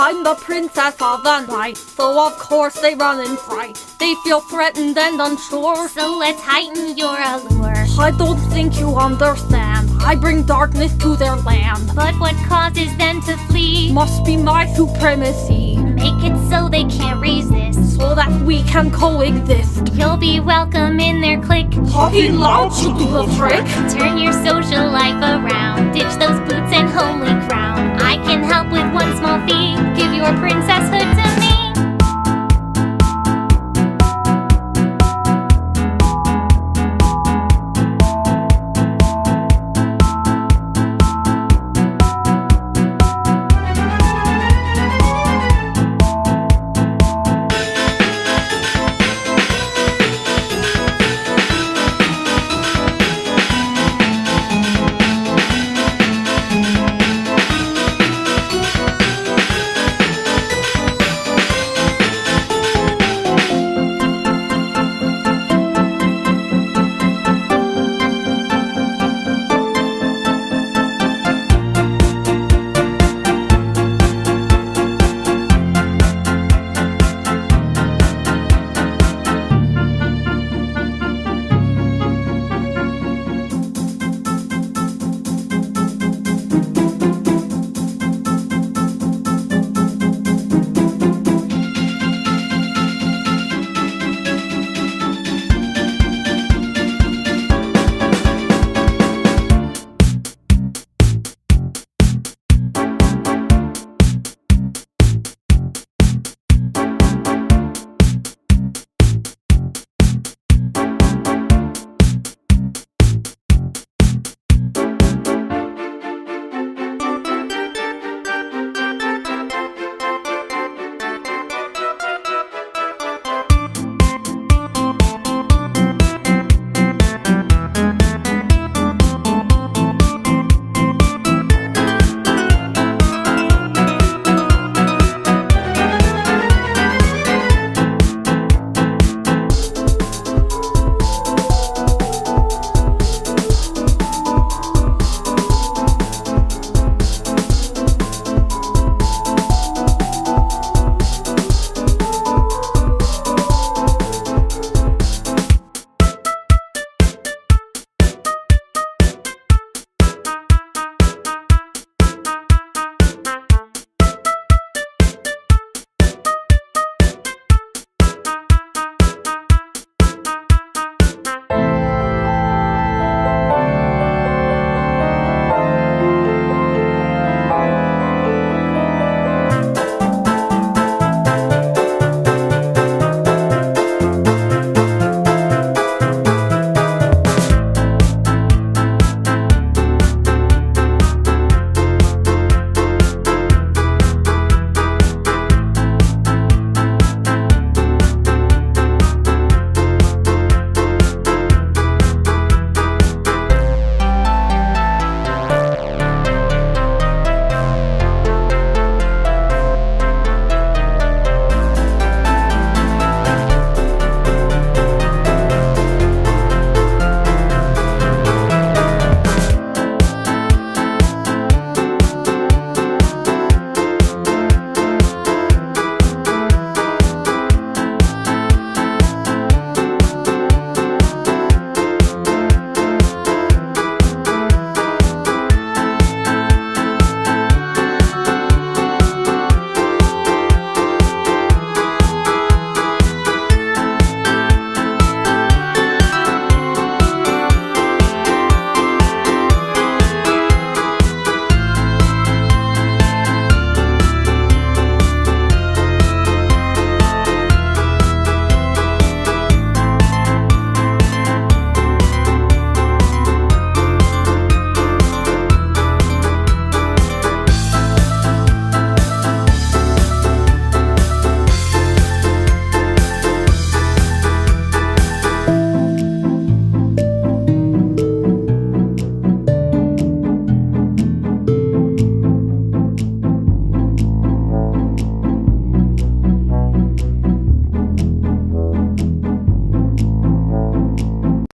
I'm the princess of the night, so of course they run in fright. They feel threatened and unsure, so let's heighten your allure. I don't think you understand, I bring darkness to their land. But what causes them to flee? Must be my supremacy. Make it so they can't resist, so that we can coexist. You'll be welcome in their clique. Talking loud should do the trick. Turn your social life around, ditch those boots and homely